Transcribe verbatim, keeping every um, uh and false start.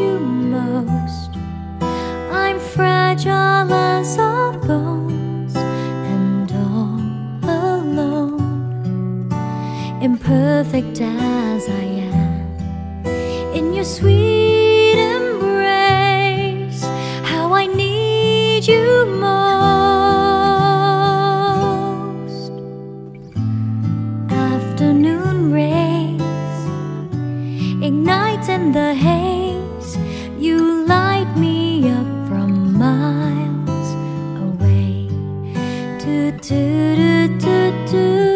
you most. I'm fragile as our bones and all alone, imperfect as I am. In your sweet embrace, how I need you most. Afternoon rays ignite in the haze. You light me up from miles away. Do, do, do, do, do.